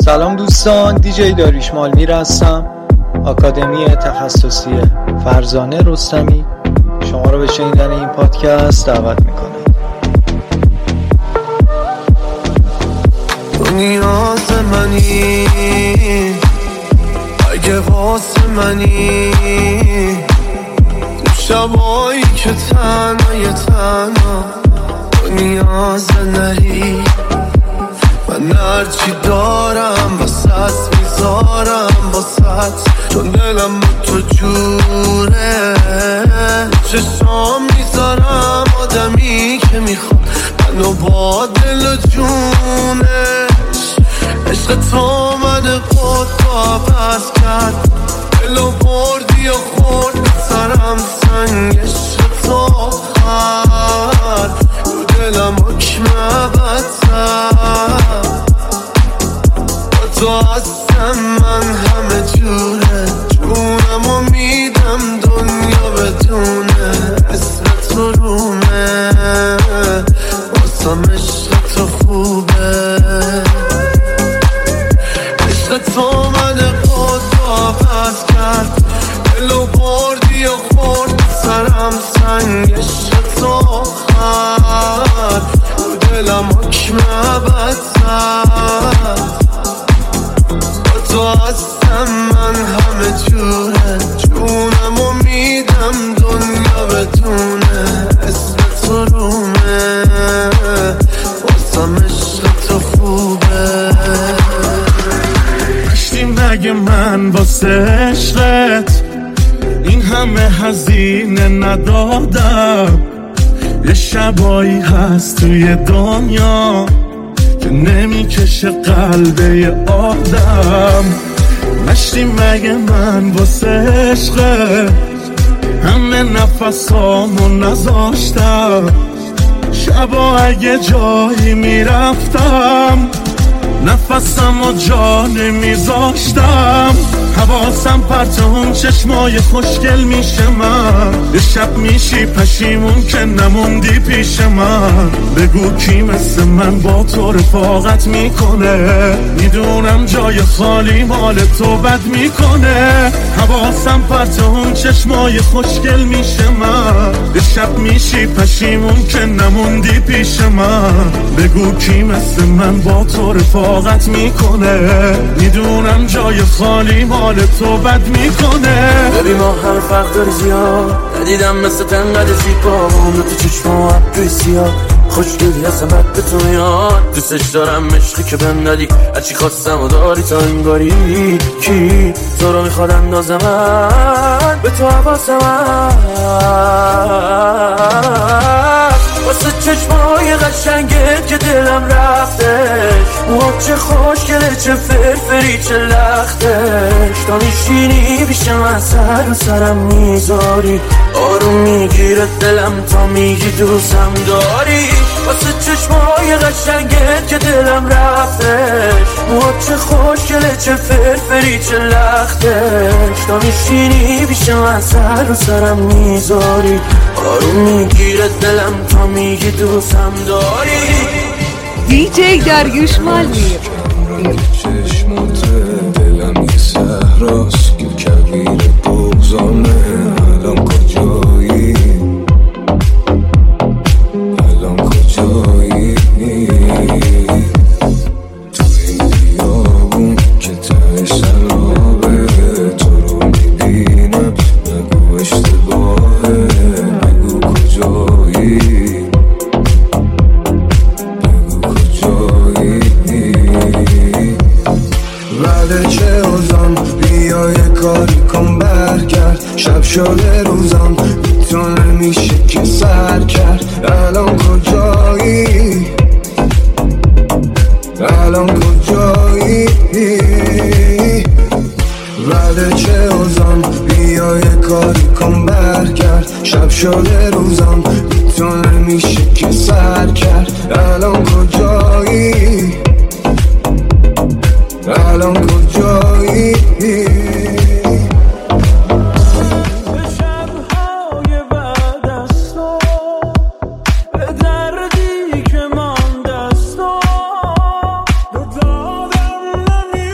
سلام دوستان، دیجی داریوش مالمیر هستم، آکادمی تخصصی فرزانه رستمی. شما رو به شنیدن این پادکست دعوت میکنم. تو نیاز منی، اگه واسه منی، تو شبایی که تنها تو نیاز نری. من هرچی دارم واسه میذارم واسه، چون دلم با تو جوره. چشام میذارم آدمی که میخواد منو با دل و جونش. عشق تو من خود با عوض کرد، دلو بردی و خورد سرم سنگ. عشق تو خرد تو دلم حکم بدتر. با تو هستم من همه جوره، جونمو میدم دنیا بدونه. اسم تو رومه واسم، عشق تو خوبه. عشق تو من خود عوض کرد، دلو بردی و خورد سرم سنگ. عشق تو خرد تو دلم حکم بدتر. با تو هستم من همه جوره، جونمو میدم دنیا بدونه. اسم تو رومه واسم، عشق تو خوبه. داشتی مگه من واسه عشقت این همه هزینه ندادم؟ یه شبایی هست توی دنیا که نمیکشه قلب یه آدم. داشتی مگه من واسه عشقت همه نفسامو نذاشتم؟ شبا اگه جایی میرفتم نفسم و جا نمیذاشتم. حواسم پرت اون چشمای خوشگل میشه من. یه شب میشی پشیمون که نموندی پیش من. بگو کی مثل من با تو رفاقت میکنه؟ میدونم جای خالی مال تو بد میکنه. حواسم پرت اون چشمای خوشگل میشه من. یه شب میشی پشیمون که نموندی پیش من. بگو کی مثل من با تو رفاقت میکنه؟ میدونم جای خالی مال تو بد میکنه. ببین ما هم فرق داری زیاد، ندیدم مثل تنقدر زیبا. عمر تو چشما ابروی سیاه، خوشگلی از همت به تو میاد. دوستش دارم عشقی که بهم ندی، هرچی خواستم و داری تا انگاری. کی تو رو میخواد اندازه من به تو حواس من؟ واسه چشمای قشنگت که دلم رفتش. موها چه خوشگله چه فرفری چه لختش. تا میشینی پیش من سر و سرم میذاری، آروم میگیره دلم تا میگی دوستم داری. واسه چشمای قشنگت که دلم رفتش. موها چه خوشگله چه فرفری چه لختش. تا میشینی پیش من سر و سرم میذاری، آروم میگیره دلم تا میگی دوستم داری. دیجی داریوش مالمیر. چشمات دلم یه صحراست که کویر بغضانه. الان کجایی؟ الان کجایی؟ تو این بیابون که تهش سرابه. تو رو میبینم نگو اشتباهه. نگو کجایی؟ ولی چه اوزان بیا یه کاری کن برگرد. شب شده روزم تو نمیشه که سر کرد. الان کجایی؟ الان کجایی؟ ولی چه اوزان بیا یه کاری کن برگرد. شب شده روزم تو نمیشه که سر کرد. الان کجایی؟ الان کجایی؟ شب‌های بعد از تو، به دردی که مانده از تو، به دادم نمی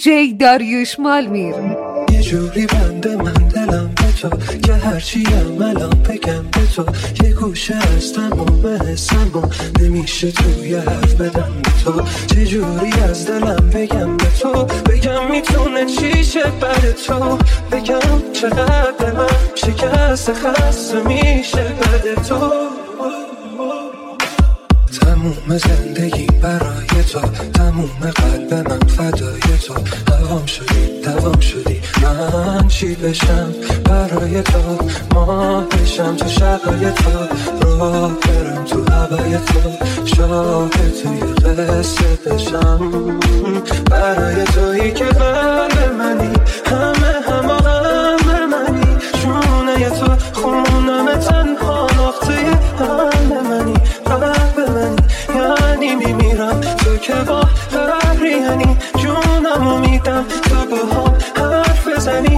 دیجی داریوش مالمیر. یه جوری بنده من دلم به تو که هرچی الان بگم به تو، یه گوشه از تمام حسم نمیشه توی حرف بدم به تو. چه جوری از دلم بگم به تو، بگم میتونه چی شه بعد تو، بگم چقدر من شکست خسته میشه بعد تو. تموم زندگی برای تو، تموم قلب من فدای تو. هوام شدی دوام شدی، من چی بشم برای تو، ماه بشم تو شبای تو، راه برم تو هوای تو، شاه توی قصه بشم برای تویی که قلب منی، همه منی، جونه تو خونم تنها نقطه حل منی، قلب منی یعنی میمیرم تو که با هریانی، جونمو میدم تو با هم حرف بزنی.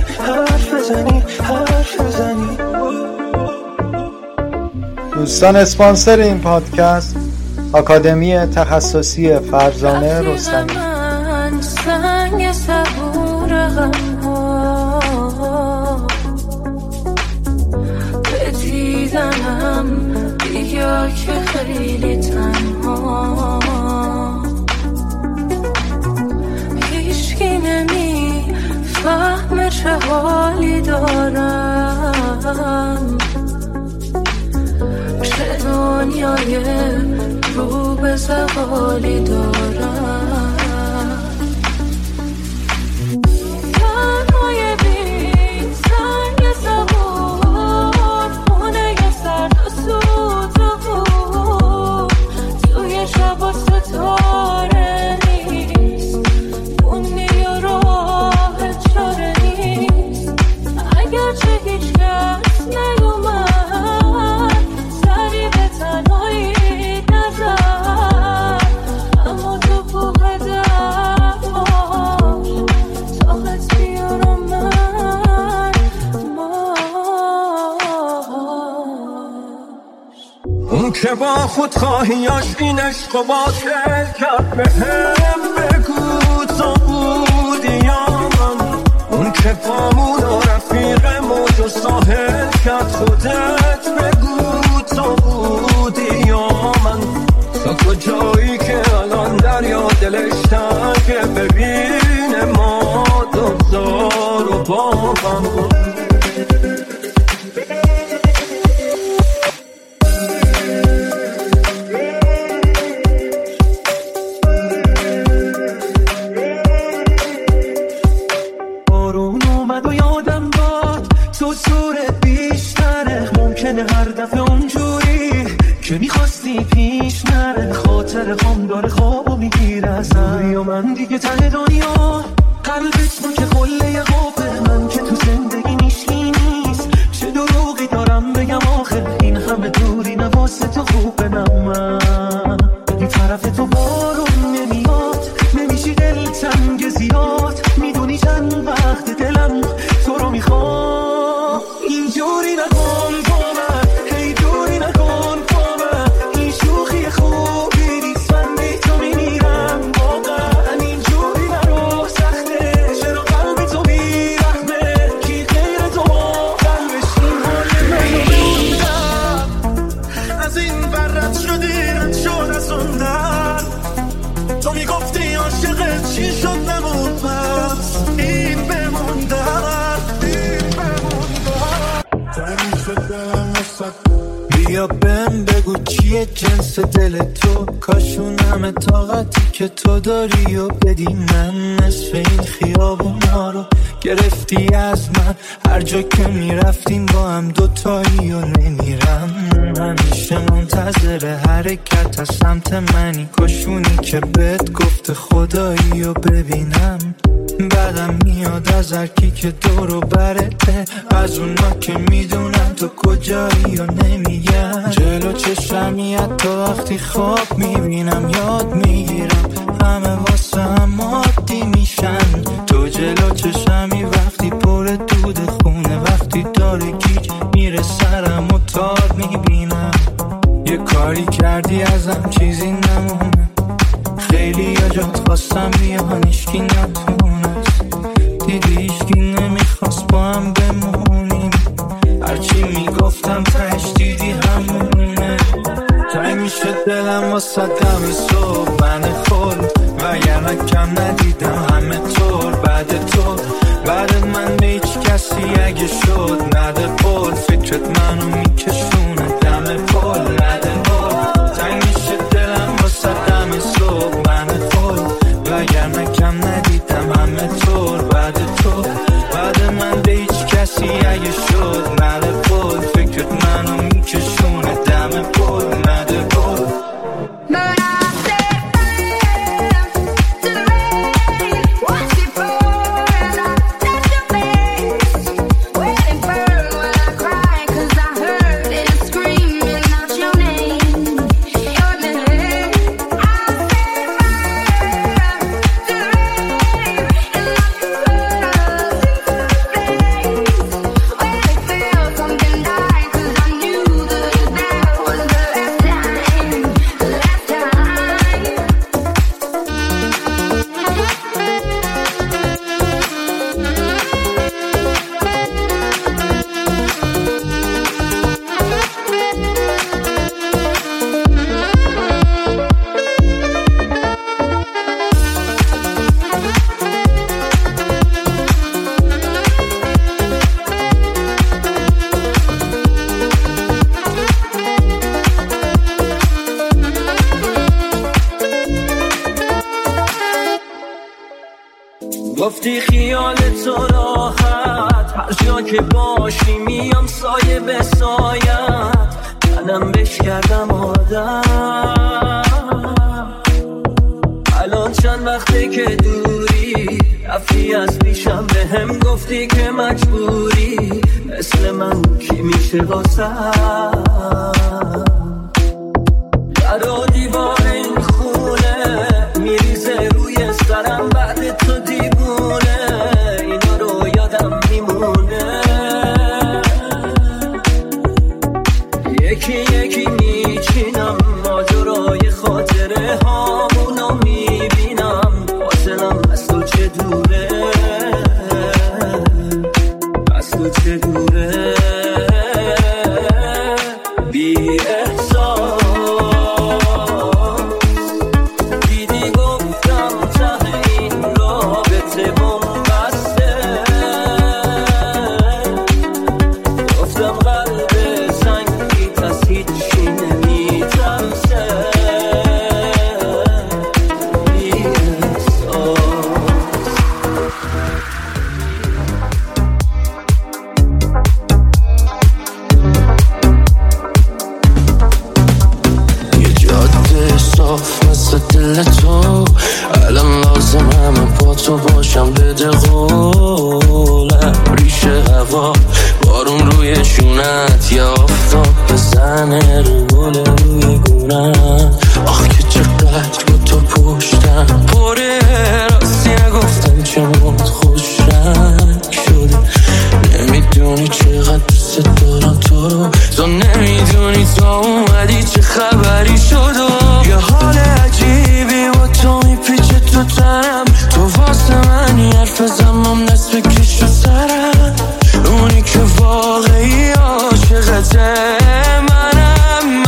دوستان اسپانسر این پادکست آکادمی تخصصی فرزانه رستمی. سنگ صبور غم‌ها به دیدنم بیا که خیلی تنها، هیچکی نمیفهمه چه حالی دارم، چه دنیای رو به زوالی دارم. تنهای بین سنگ صبور، خونه یه سرد و سوت بود، توی شب و ستاره نیست، خونی و راه چاره نیست. اگرچه هیچ کس نیومد سری به تنهایی نزد، اما تو بوغ دماش تاقت بیارم من باش. اون که با خودخواهیاش این عشق و باطل کرد بهم بگو تو بودی یا من، اون که پامون و رفیق موج و ساحل کرد خودت بگو تو بودی یا من. تو کجایی که الان دریا دلش تنگه ببینه ما دوزار و بابم. بارون اومد و یادم داد تو صورت بیشتره، ممکنه هر دفعه اونجوری که میخواستی پیش نره، خاطر خام داره خوابو میگیره ازم و من دیگه ته دنیا، قلبت ما که قله قابه، من که تو زندگی میشکی نیست، چه دروغی دارم بگم آخه، این همه دوری نواسه تو خوبه من این طرف تو بارون نمیاد، نمیشی دلتنگ زیاد، میدونی چند وقت دلم تو رو میخوام، اینجوری نکن با من، هی دوری نکن با من، این شوخی خوبی نیست، من بی تو میمیرم واقعا، اینجوری نرو سخته، چرا قلب تو بیرحمه، کی غیر تو قلبش این حال منو بوندم، از این برد شدی رد شد از اون در، تو میگفتی عاشقت چی شد نمون پس، این بموندن تنی شدم وسط. بیا بهم بگو چیه جنس دل تو، کاشون همه طاقتی که تو داری و بدی من، نصف این خیابونا رو گرفتی از من، هر جا که میرفتیم با هم دوتایی و نمیرم، همیشه منتظر حرکت از سمت منی، کاشونی که بهت گفت خدایی و ببینم، بعدم میاد از هرکی که دور و برته، از اونا که میدونم تو کجایی و نمیگم، جلو چشمی حتی وقتی خواب میبینم یاد میگیرم، همه واسه هم عادی میشن، تو جلو چشمی وقتی پر دود خونه، وقتی داره گیج میره سرم و تار میبینم، یه کاری کردی ازم چیزی نمونه، خیلی یا جات خواستم بیان هیچکی نتونه، واسه دم صبح من خل وگرنه کم ندیدم همه طور بعد تو بعد من به هیچ کسی اگه شد نده پول فکرت منو میکشونه دم پول نده پول تنگ میشه دلم واسه دم صبح من خل وگرنه کم ندیدم همه طور بعد تو بعد من به هیچ کسی اگه شد نده پول فکرت منو میکشونه دم پول نده پول گفتی خیال تو راحت هر جا که باشی میام سایه به سایت منم بش کردم آدم الان چند وقته که دوری رفتی از پیشم به هم گفتی که مجبوری مثل من کی میشه واسم در و دیوار این خونه میریزه روی سرم بعد تو دیوونه اینا رو یادم میمونه یکی یکی میچینم ماجرای خاطره هامونو میبینم فاصلم از تو چه دوره از تو چه دوره بی احساس دیدی گفتم ته این رابطه بومبسته گفتم قلب سنگیت از هیچی نمیترسه بی احساس یه جاده صاف مثل دل تو الان لازم همه با تو باشم بده قولم ریشه هوا بارون روی شونت یا آفتاب بزنه رو گل روی گونم آخ که چقدر با تو پشتم پره راستی نگفتم چمون خوش رنگ شده نمیدونی چقدر دوست دارم تو رو تو نمیدونی تو اومدی چه خبری شد یه حال عجیبی با تو میپیچه تو تنم تو واسه منی حرف زمام دست بکش رو سرم اونی که واقعی عاشقته منم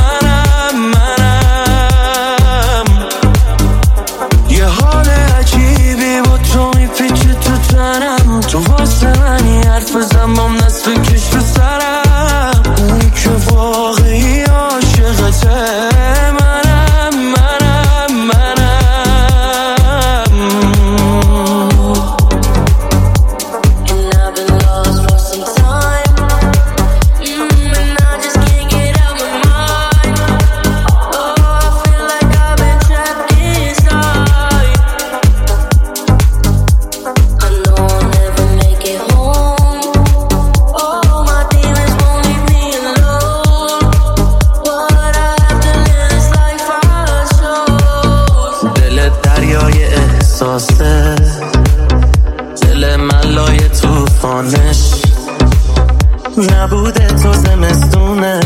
یه حال عجیبی با تو میپیچه تو تنم تو واسه منی حرف زمام دست بکش رو سرم اونی که واقعی عاشقته دل من لای توفانش نبوده تو زمستونه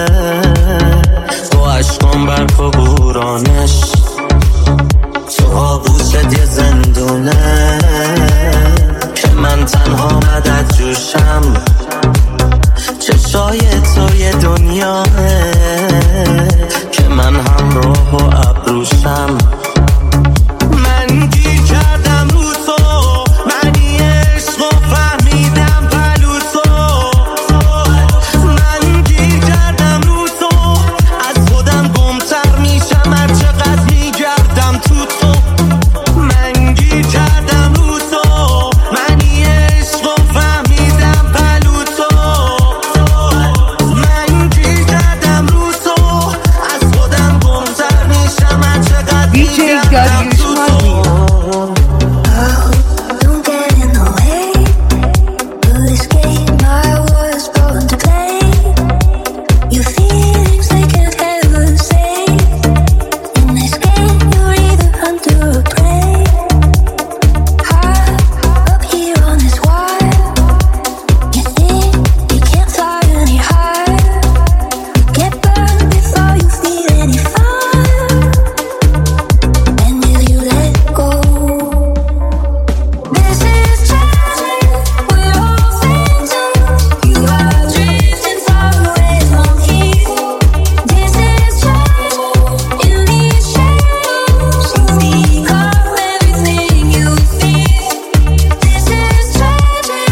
با عشقم برف و بورانش تو آغوشت یه زندونه که من تنها مدد جوشم چشای تو یه دنیاه که من همراه و ابروشم. من گیر کردم رو تو، معنی عشق و فهمیدم پلو تو. من گیر کردم رو تو، از خودم گمتر میشم هر چقدر میگردم تو تو. من گیر کردم رو تو، معنی عشق و فهمیدم پلو تو. من گیر کردم رو تو، از خودم گمتر میشم هر چقدر میگردم تو تو. Don't get in the way of this game I was born to play. Your feelings they can't ever say. In this game you're either hunter or prey. High up here on this wire, you think you can't fly any higher. Get burned before you feel any fire. And will you let go? This is tragic, we're all phantoms. You are drifting far away from here. This is tragic, in these shadows you become everything you fear. This is tragic.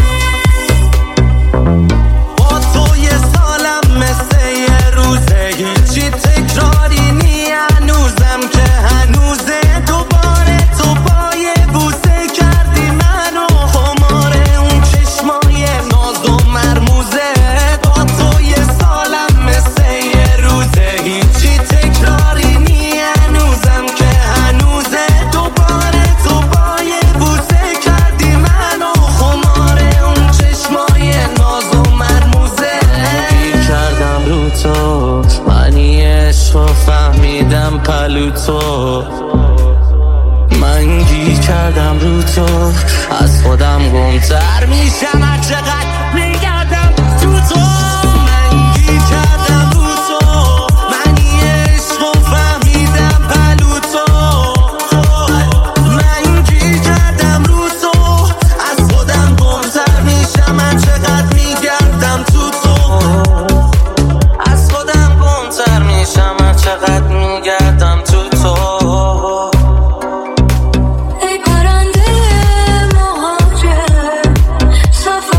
با تو یه سالم مثل یه روزه، هیچی تکراری نی هنوزم که هنوزه. دوباره تو با یه بوسه کردی منو خمار اون چشمای ناز و مرموزه. با تو یه سالم مثل یه روزه، هیچی تکراری نی هنوزم که هنوزه. دوباره تو با یه بوسه کردی منو خمار اون چشمای ناز و مرموزه. گیر کردم رو تو، معنی عشق و فهمیدم پلو تو. من گیر کردم رو تو، از خودم گمتر میشم هر چقدر میگردم تو تو. من گیر کردم رو تو، معنی عشق و فهمیدم پلو تو. من گیر کردم رو تو، از خودم گمتر میشم هر چقدر میگردم تو تو. از خودم گمتر میشم هر چقدر میگردم تو تو. ای پرنده مهاجر، سفر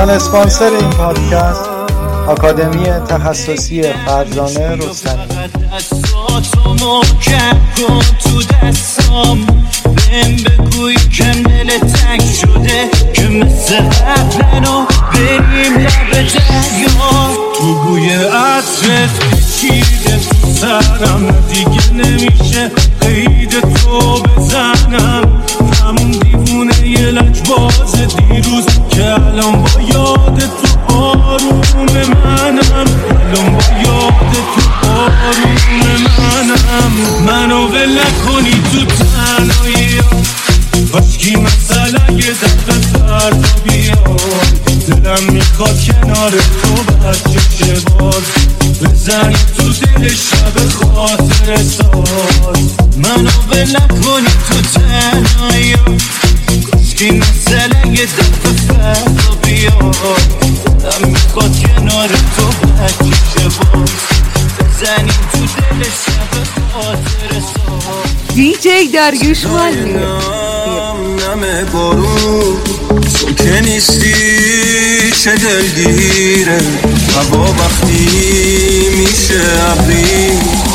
دوستان اسپانسر این پادکست آکادمی تخصصی فرزانه رستمی. دستاتو محکم کن تو دستام، بهم بگوی که دل تنگ شده که مثل قبلنو بریم لب دریا. تو بوی عطرت پیچیده تو سرم، دیگه نمیشه قید تو بزنم. همون دیوونه یه لجباز دیروز که الان با یاد تو آروم منم، الان با یاد تو آروم منم. منو ول نکنی تو تنهایی، کاشکی مثلا یه دفعه فردا بیاد. دلم میخواد کنار تو بچه باز بزنی تو دل شب خاطر ساز. منو ول نکنی تو تنهایی، کاشکی مثلا یه دفعه فردا بیاد. دلم میخواد کنار تو بچه باز بزنی تو دل شب خاطر ساز. دیجی داریوش مالمیر. نم بارون تو که نیستی چه دلگیره، هوا وقتی میشه ابری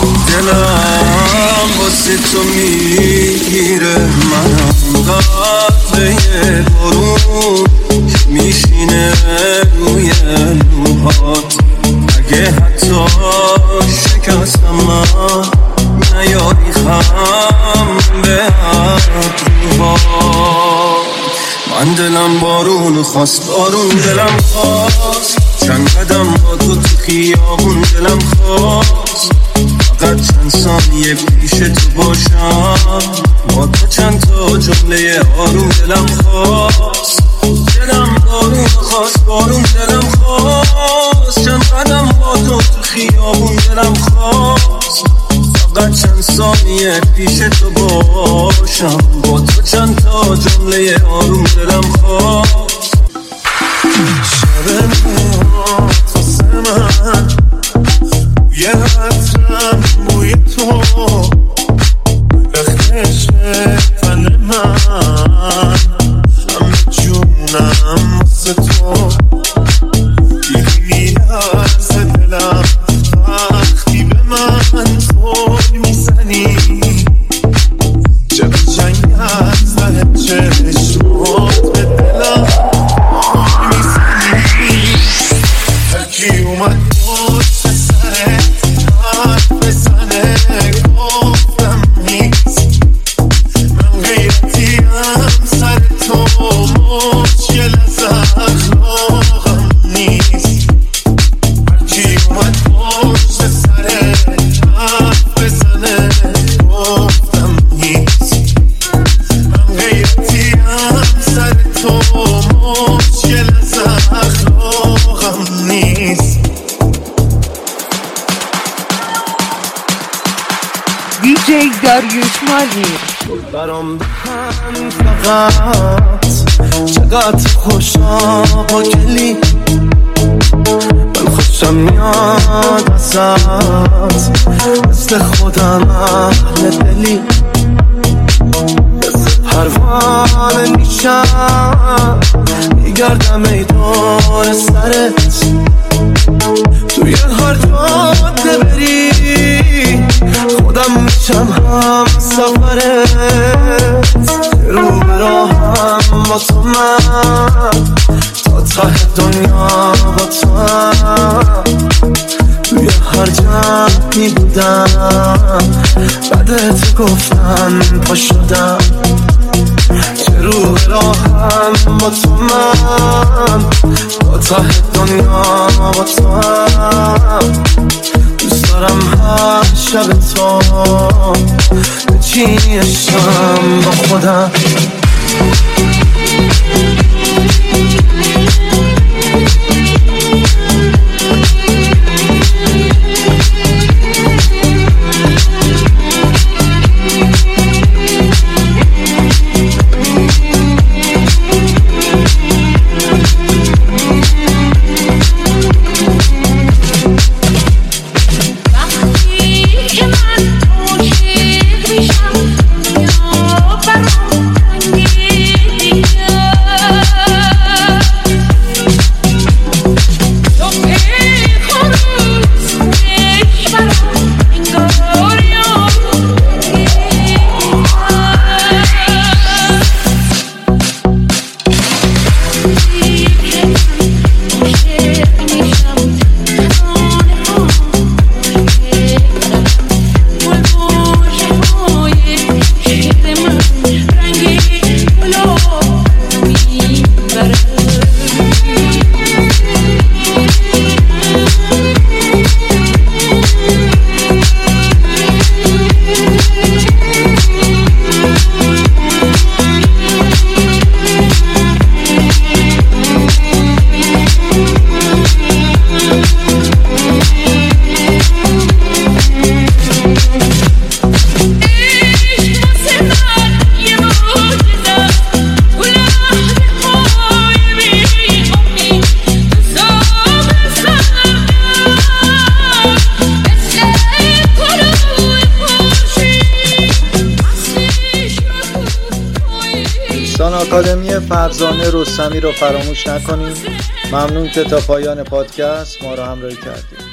دلم واسه تو میگیره. منم قطره بارون میشینه روی لوحات، اگه حتی شکستم من نیاری خم به ابروهات. من دلم بارون خواست، بارون دلم خواست، چند قدم با تو خیابون دلم خواست. فقط چند ثانیه پیش تو باشم، با تو چند تا جمله آروم دلم خواست. دلم بارون خواست، بارون دلم خواست، چند قدم با تو خیابون دلم خواست. فقط چند ثانیه پیش تو باشم، با تو چند تا جمله آروم دلم خواست. شب موهات واسه من یه عطرم بوی تو، رختش تن من همه جونم واسه تو. میلرزه دلم وقتی به من زل میزنی، چه جنگ از ره چشمات به دلم میزنی. هرکی اومد پشت سرت حرف بزنه گفتم نیست، من غیرتیم سر تو مشکل از اخلاقم نیست. هرکی اومد پشت سرت حرف بزنه گفتم نیست، من غیرتیم سر تو مشکل از اخلاقم نیست. دیجی داریوش مالمیر. برام بخند فقط چقدر خوشا با گلی، من خوشم میاد ازت مثل خودم اهل دلی. مثل پروانه میشم میگردم ای دور سرت، توی هر جاده بری خودم میشم هم سفرت. رو به راهم با تو من تا ته دنیا با تو هم، توی هر جمعی بودم بعدت گفتم پا شدم. چه رو به راهم با تو من تا ته دنیا با تو هم، دوست دارم هر شب تو بچینشم با خودم. آکادمی فرزانه رستمی رو فراموش نکنید. ممنون که تا پایان پادکست ما رو همراهی کردید.